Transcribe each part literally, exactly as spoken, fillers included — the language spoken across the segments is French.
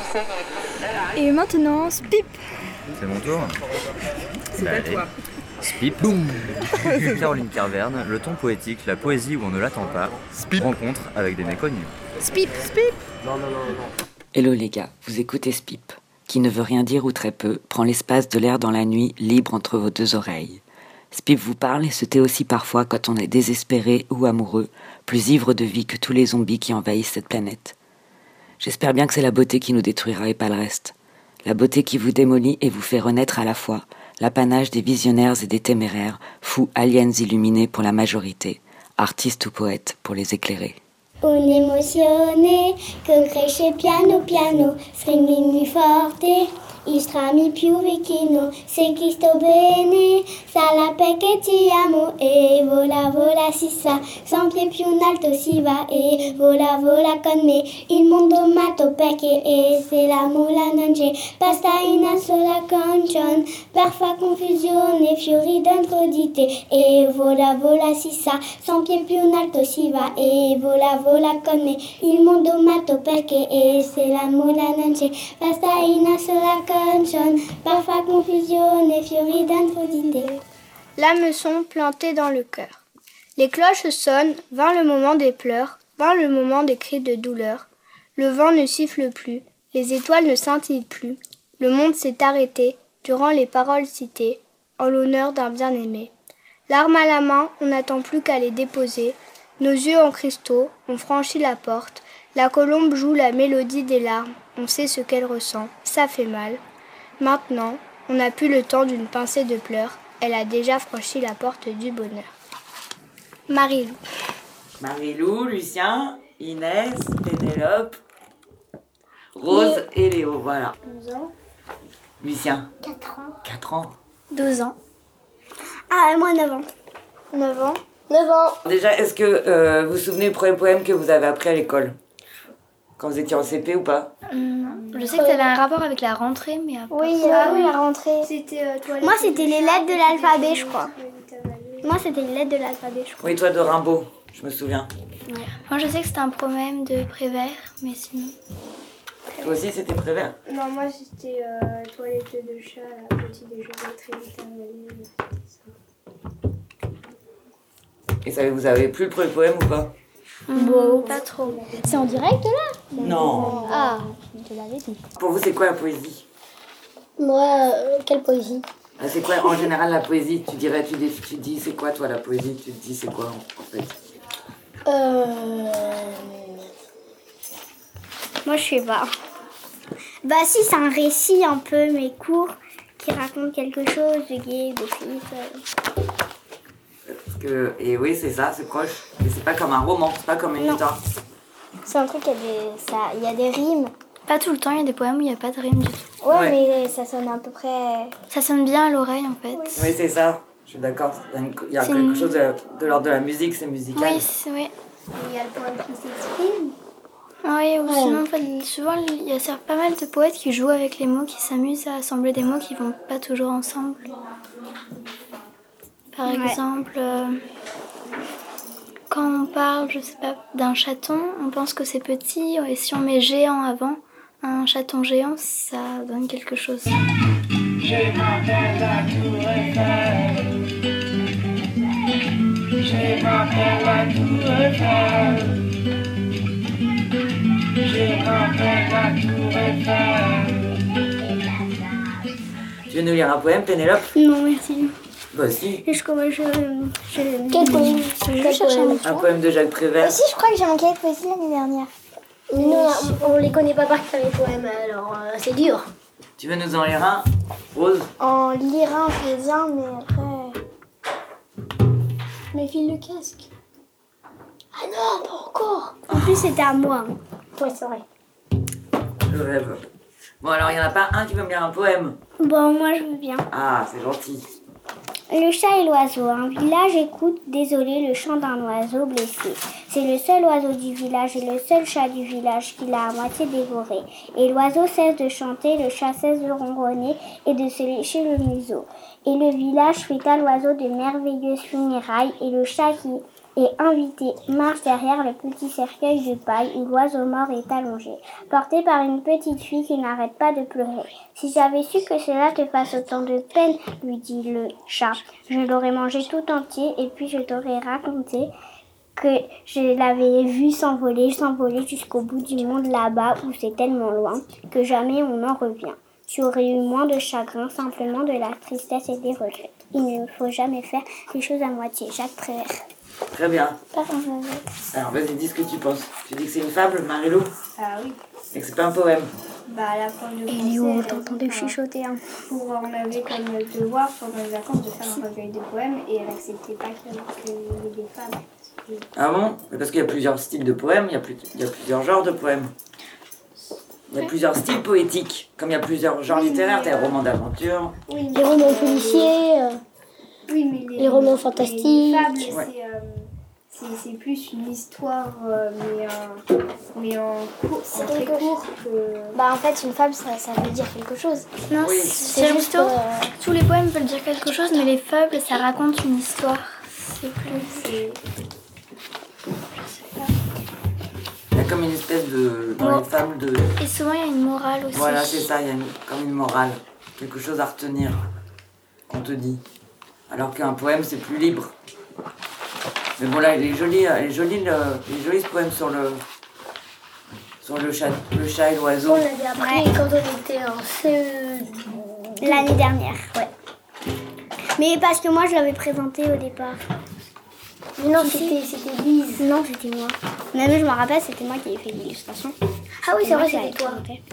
Et maintenant, Spip. C'est mon tour. C'est bah, à allez. toi. Spip. Boum. Caroline Carverne, le ton poétique, la poésie où on ne l'attend pas. Spip. Rencontre avec des méconnus. Spip, Spip. Non, non, non, non. Hello les gars, vous écoutez Spip, qui ne veut rien dire ou très peu, prend l'espace de l'air dans la nuit, libre entre vos deux oreilles. Spip vous parle et se tait aussi parfois quand on est désespéré ou amoureux, plus ivre de vie que tous les zombies qui envahissent cette planète. J'espère bien que c'est la beauté qui nous détruira et pas le reste. La beauté qui vous démolit et vous fait renaître à la fois, l'apanage des visionnaires et des téméraires, fous aliens illuminés pour la majorité, artistes ou poètes pour les éclairer. Un emozione che cresce piano piano, stringi mi forte, il strami più vicino, se chi sto bene, sarà perché ti amo, e vola vola si sa, sempre più in alto si va, e vola vola con me, il mondo matto perché e se l'amore non c'è, basta una sola canzone, per far confusione, fiori dentro di te, e vola vola si sa, sempre più in alto si va, e vola vola con me, il mondo matto perché e se l'amore non c'è, basta una sola canzone, parfois confusion et fiori d'infodité. L'hameçon planté dans le cœur. Les cloches sonnent, vint le moment des pleurs, vint le moment des cris de douleur. Le vent ne siffle plus, les étoiles ne scintillent plus. Le monde s'est arrêté, durant les paroles citées, en l'honneur d'un bien-aimé. L'arme à la main, on n'attend plus qu'à les déposer. Nos yeux en cristaux, on franchit la porte. La colombe joue la mélodie des larmes, on sait ce qu'elle ressent, ça fait mal. Maintenant, on n'a plus le temps d'une pincée de pleurs, elle a déjà franchi la porte du bonheur. Marie-Lou. Marie-Lou, Lucien, Inès, Pénélope, Rose et Léo, voilà. douze ans. Lucien. quatre ans. quatre ans. douze ans. Ah, moi neuf ans. neuf ans. neuf ans. Déjà, est-ce que euh, vous vous souvenez du premier poème que vous avez appris à l'école ? Quand vous étiez en C P ou pas ? Non. Je sais que ça avait un rapport avec la rentrée, mais après... Oui, ah, oui, la rentrée. C'était euh, toilette. Moi, c'était les lettres de l'alphabet, je crois. Moi, c'était les lettres de l'alphabet, je crois. Oui, toi de Rimbaud, je me souviens. Ouais. Moi, je sais que c'était un poème de Prévert, mais sinon... Toi aussi, c'était Prévert ? Non, moi, c'était euh, toilette de chat, petit déjeuner très vite. Et ça, vous avez plus le premier poème ou pas ? Bon, pas trop. C'est en direct, là ? Non. Ah, je te l'avais dit. Pour vous, c'est quoi la poésie ? Moi, euh, quelle poésie ? Ah, c'est quoi en général la poésie ? Tu dirais, tu dis, tu dis c'est quoi toi la poésie ? Tu te dis c'est quoi en fait ? Euh... Moi, je sais pas. Bah si, c'est un récit un peu, mais court, qui raconte quelque chose de gai, de triste. Euh... Parce que, et oui, c'est ça, c'est proche. Mais c'est pas comme un roman, c'est pas comme une Non. histoire. C'est un truc, il y, a des, ça, il y a des rimes. Pas tout le temps, il y a des poèmes où il n'y a pas de rime du tout. Ouais, Ouais. mais ça sonne à peu près... Ça sonne bien à l'oreille, en fait. Oui. Oui, c'est ça. Je suis d'accord. Il y a, une- il y a C'est quelque une- chose de, de l'ordre de la musique, c'est musical. Oui, c'est vrai. Il y a le poème qui s'exprime. Oui, ou Ouais. sinon, en fait, souvent, il y a cer- pas mal de poètes qui jouent avec les mots, qui s'amusent à assembler des mots qui vont pas toujours ensemble. Par Ouais. exemple, euh, quand on parle, je sais pas, d'un chaton, on pense que c'est petit, et si on met géant avant, un chaton géant, ça donne quelque chose. Je m'appelle la Tour Eiffel. Je m'appelle la Tour Eiffel. Je m'appelle la Tour Eiffel. Tu veux nous lire un poème, Pénélope ? Non, merci. Bah si. Je commence... Je, je... Quel poème ? Je cherche un Un poème de Jacques Prévert. Aussi, je crois que j'ai manqué de poésie l'année dernière. Non, on, on les connaît pas par cœur les poèmes, alors euh, c'est dur. Tu veux nous en lire un ? Rose ? En lire un, je les un, mais après... Mais file le casque. Ah non, pas encore. En plus, c'était à moi. Hein. Ouais, c'est vrai. Je rêve. Bon, alors, il n'y en a pas un qui veut me lire un poème ? Bon, moi, je veux bien. Ah, c'est gentil. Le chat et l'oiseau. Un village écoute, désolé, le chant d'un oiseau blessé. C'est le seul oiseau du village et le seul chat du village qui l'a à moitié dévoré. Et l'oiseau cesse de chanter, le chat cesse de ronronner et de se lécher le museau. Et le village fait à l'oiseau de merveilleuses funérailles et le chat qui est invité. Marche derrière le petit cercueil de paille où l'oiseau mort est allongé, porté par une petite fille qui n'arrête pas de pleurer. Si j'avais su que cela te fasse autant de peine, lui dit le chat, je l'aurais mangé tout entier et puis je t'aurais raconté que je l'avais vu s'envoler, s'envoler jusqu'au bout du monde là-bas où c'est tellement loin que jamais on n'en revient. Tu aurais eu moins de chagrin, simplement de la tristesse et des regrets. Il ne faut jamais faire les choses à moitié. Jacques Prévert. Très bien. Pardon, Alors vas-y, dis ce que tu penses. Tu dis que c'est une fable, Marie-Lou? Ah oui. Et que c'est pas un poème? Bah à la fin de Et Léo, on t'entendait chuchoter. Hein. Pour, on avait comme devoir pendant les vacances de faire un recueil de poèmes et elle n'acceptait pas qu'il y ait des fables. Ah bon? Mais parce qu'il y a plusieurs styles de poèmes, il y a, plus, il y a plusieurs genres de poèmes. Il y a plusieurs styles poétiques. Comme il y a plusieurs genres oui, littéraires, t'as euh... les romans d'aventure. Oui, les romans policiers, euh... oui, mais les, les romans fantastiques. Les fables, ouais. c'est, euh, c'est, c'est plus une histoire, euh, mais, euh, mais en, court, en très court. Que... Bah en fait, une fable, ça, ça veut dire quelque chose. Non, oui. c'est, c'est juste... Euh... Tous les poèmes veulent dire quelque chose, mais les fables, ça raconte une histoire. C'est plus... C'est... Il y a comme une espèce de... Dans Bon. les fables de... Et souvent, il y a une morale aussi. Voilà, c'est ça, il y a une, comme une morale. Quelque chose à retenir, qu'on te dit. Alors qu'un poème, c'est plus libre. Mais bon, là, il est joli, il est joli, le, il est joli ce poème sur le... Sur le chat, le chat et l'oiseau. On l'avait appris ouais. quand on était en C E l'année dernière, ouais. Mais parce que moi, je l'avais présenté au départ. Mais non, c'était, c'était Lise. Non, c'était moi. Même je me rappelle, c'était moi qui ai fait l'illustration. Ah oui, c'est vrai, c'était toi.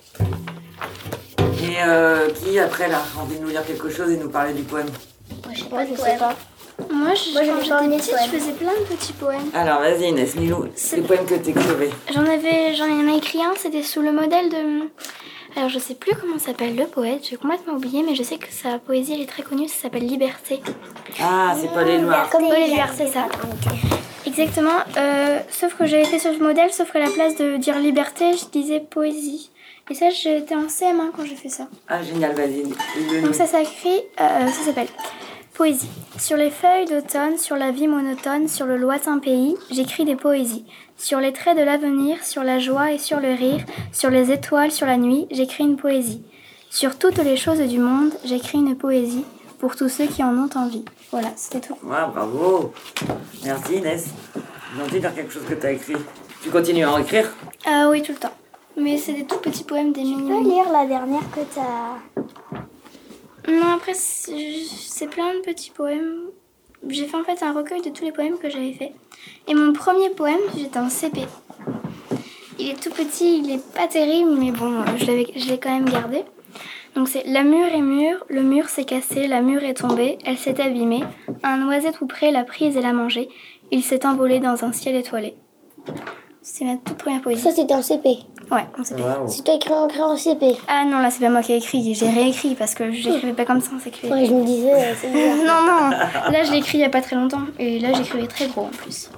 Et euh, qui, après, là, a envie de nous lire quelque chose et nous parler du poème? Moi, je sais pas, je sais pas. Moi, je, Moi, quand j'avais j'étais petite, je faisais plein de petits poèmes. Alors, vas-y, Inès, dis-nous les poèmes que t'écrivais. J'en avais, j'en ai écrit un, c'était sous le modèle de... Alors, je sais plus comment s'appelle le poète, j'ai complètement oublié, mais je sais que sa poésie, elle est très connue, ça s'appelle Liberté. Ah, c'est Paul Éluard. Comme Paul Éluard, c'est ça. Exactement, euh, sauf que j'avais fait sur ce modèle, sauf qu'à la place de dire liberté, je disais poésie. Et ça, j'étais en C M un quand j'ai fait ça. Ah, génial, vas-y, dis-le. Donc ça s'écrit, euh, ça s'appelle Poésie. Sur les feuilles d'automne, sur la vie monotone, sur le lointain pays, j'écris des poésies. Sur les traits de l'avenir, sur la joie et sur le rire, sur les étoiles, sur la nuit, j'écris une poésie. Sur toutes les choses du monde, j'écris une poésie pour tous ceux qui en ont envie. Voilà, c'était tout. Ouais, bravo. Merci, Inès. J'ai envie de dire quelque chose que t'as écrit. Tu continues à en écrire? Euh, oui, tout le temps. Mais c'est des tout petits poèmes, des mini. Tu peux lire la dernière que t'as... Non, après, c'est, c'est plein de petits poèmes. J'ai fait en fait un recueil de tous les poèmes que j'avais fait. Et mon premier poème, j'étais en C P. Il est tout petit, il est pas terrible, mais bon, je, l'avais, je l'ai quand même gardé. Donc c'est la mûre est mûre, le mur s'est cassé, la mûre est tombée, elle s'est abîmée. Un oiseau tout près l'a prise et l'a mangée. Il s'est envolé dans un ciel étoilé. C'est ma toute première poésie. Ça, c'était en C P. Ouais, en C P. Wow. Si tu as écrit en, en C P. Ah non, là c'est pas moi qui ai écrit, j'ai réécrit parce que j'écrivais pas comme ça, c'est écrit. Ouais, je me disais, euh, c'est bizarre. Non, non, là je l'ai écrit il y a pas très longtemps et là j'écrivais très gros en plus.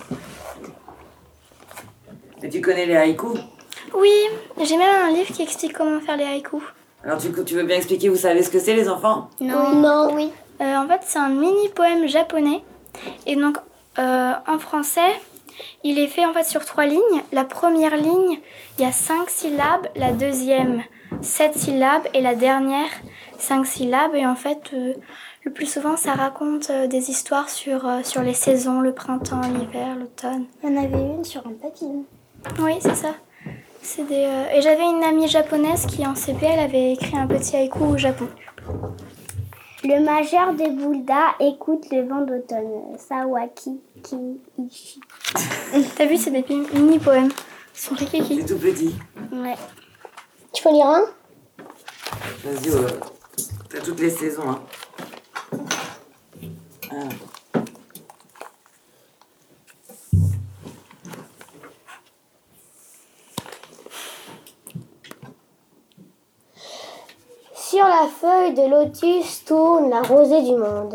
Et tu connais les haïkus? Oui, j'ai même un livre qui explique comment faire les haïkus. Alors tu, tu veux bien expliquer, vous savez ce que c'est les enfants? Non. Non. Oui. Euh, en fait, c'est un mini poème japonais et donc euh, en français, il est fait en fait sur trois lignes. La première ligne, il y a cinq syllabes, la deuxième, sept syllabes et la dernière, cinq syllabes. Et en fait, euh, le plus souvent, ça raconte euh, des histoires sur, euh, sur les saisons, le printemps, l'hiver, l'automne. Il y en avait une sur un papillon. Oui, c'est ça. C'est des, euh... Et j'avais une amie japonaise qui, en C P, elle avait écrit un petit haïku au Japon. Le majeur de Boulda écoute le vent d'automne. Sawaki Kiichi. T'as vu, c'est des mini-poèmes. Ils sont rikiki. C'est tout petit. Ouais. Tu peux lire un? Vas-y, euh, t'as toutes les saisons, hein. Ah. Sur la feuille de lotus tourne la rosée du monde.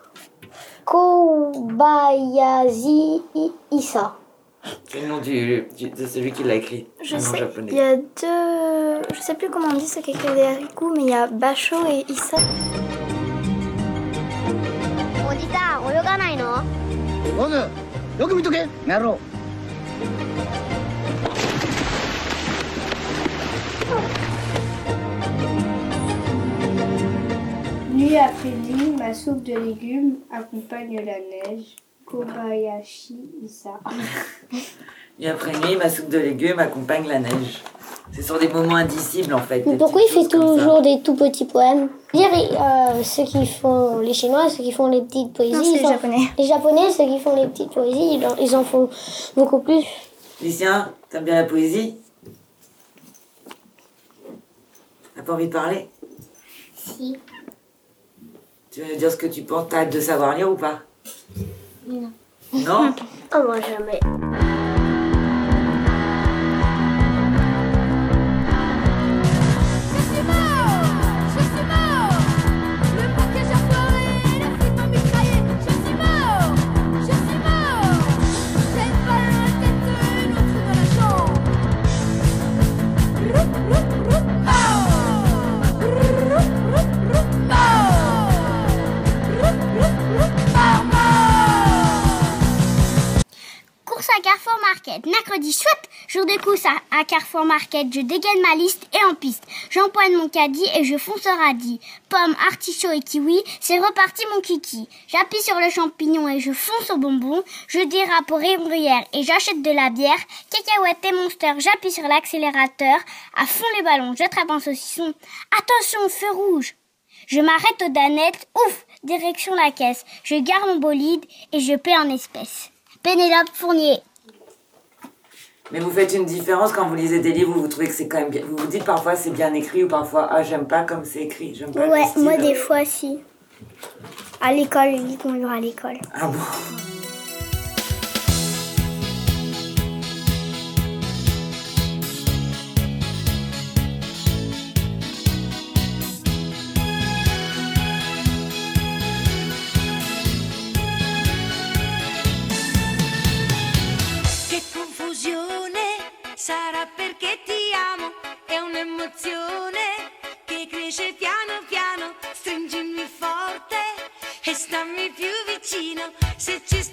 Kobayashi Issa. C'est le nom du, du- de celui qui l'a écrit. Je un nom sais, japonais. il y a deux... Je sais plus comment on dit ceux qui écrivent des haïkus, mais il y a Basho et Issa. おじさん、泳がないの？ 泳ぐ Nuit après nuit, ma soupe de légumes accompagne la neige. Kobayashi Issa. Nuit après nuit, ma soupe de légumes accompagne la neige. Ce sont des moments indicibles en fait. Mais pourquoi il fait toujours des tout petits poèmes? Dire euh, ceux qui font les Chinois, ceux qui font les petites poésies. Non, c'est les en... Japonais. Les Japonais, ceux qui font les petites poésies, ils en, ils en font beaucoup plus. Lucien, t'aimes bien la poésie? T'as pas envie de parler? Si. Tu veux nous dire ce que tu penses? T'as hâte de savoir lire ou pas? Non. Non? Oh, moi jamais. Course à Carrefour Market. Mercredi, chouette, jour de course à, à Carrefour Market. Je dégaine ma liste et en piste. J'empoigne mon caddie et je fonce au radis. Pommes, artichauts et kiwi, c'est reparti mon kiki. J'appuie sur le champignon et je fonce au bonbon. Je dérape au rayon gruyère et j'achète de la bière. Cacahuètes et monster, j'appuie sur l'accélérateur. À fond les ballons, je trappe un saucisson. Attention, feu rouge. Je m'arrête aux danettes. Ouf, direction la caisse. Je gare mon bolide et je paie en espèces. Pénélope Fournier. Mais vous faites une différence quand vous lisez des livres où vous trouvez que c'est quand même bien. Vous vous dites parfois c'est bien écrit ou parfois ah j'aime pas comme c'est écrit. J'aime pas Ouais, le style. moi des fois si. À l'école, je lis mon livre à l'école. Ah bon? Sarà perché ti amo, è un'emozione che cresce piano piano, stringimi forte e stammi più vicino, se ci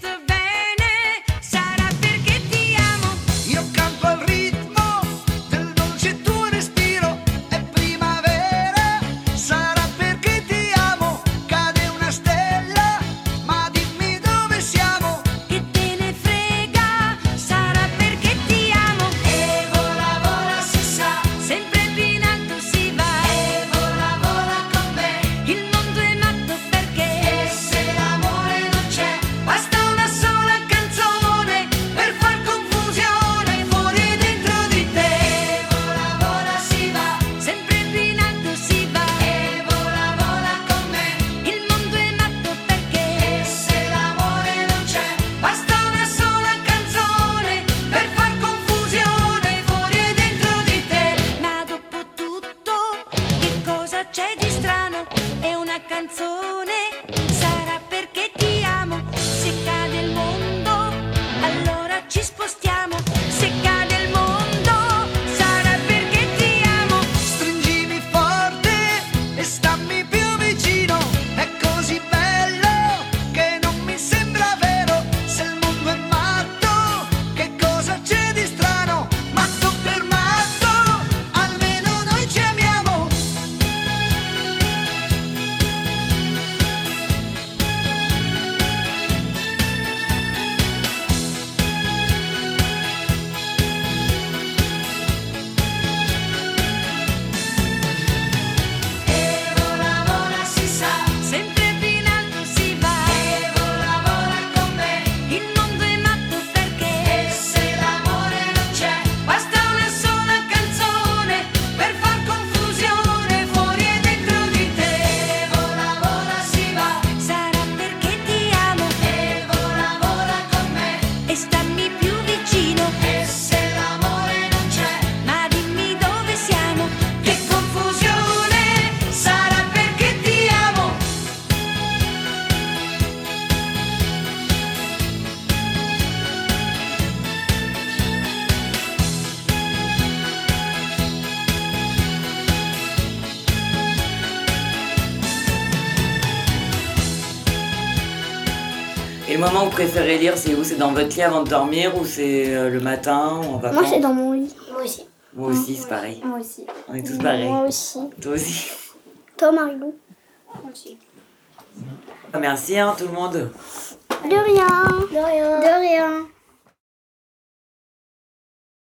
moment où vous préférez lire, c'est où? C'est dans votre lit avant de dormir ou c'est euh, le matin ou en vacances? Moi, c'est dans mon lit. Moi aussi. Moi aussi, c'est pareil. Moi aussi. On est tous pareils. Moi aussi. Toi aussi. Toi, Marilou? Merci hein, tout le monde. De rien. De rien. De